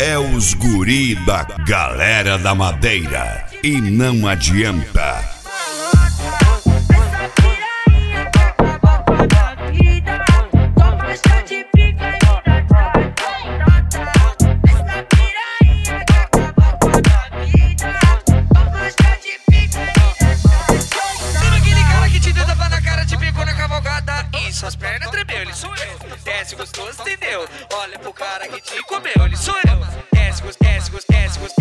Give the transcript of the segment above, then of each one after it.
É os guri da galera da Madeira. E não adianta. Suas pernas tremeu, ele sou eu. Desce gostoso, entendeu? Olha pro cara que te comeu, ele sou eu. Desce gostoso,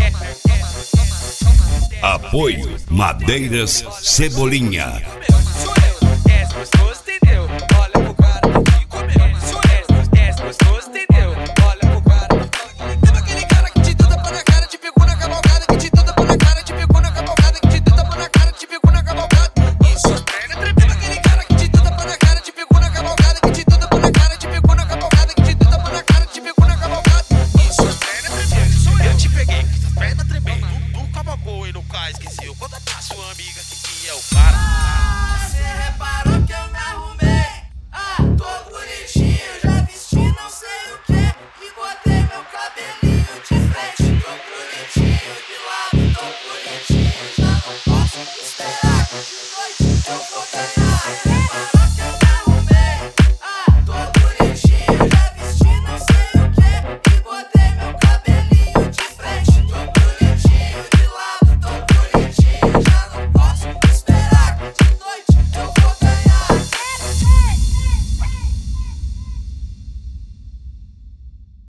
Apoio Madeiras Cebolinha.